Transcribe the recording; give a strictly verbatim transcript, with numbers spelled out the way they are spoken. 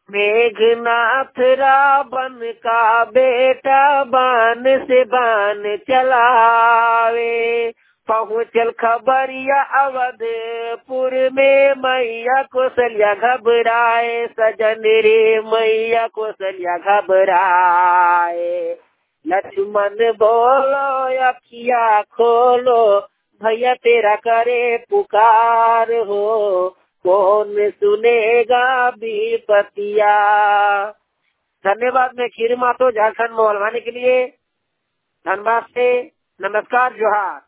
मेघनाथ रावण का बेटा बान से बान चलावे, पहुँचल खबरिया अवधपुर में मैया कौशल्या घबराए, सजन रे मैया कौशल्या घबराए। लक्ष्मण बोलो अखिया खोलो, भैया तेरा करे पुकार हो, कौन सुनेगा विपतिया। धन्यवाद। मैं खीर मातो झारखंड मोहलवानी के लिए धनबाद से। नमस्कार, जोहार।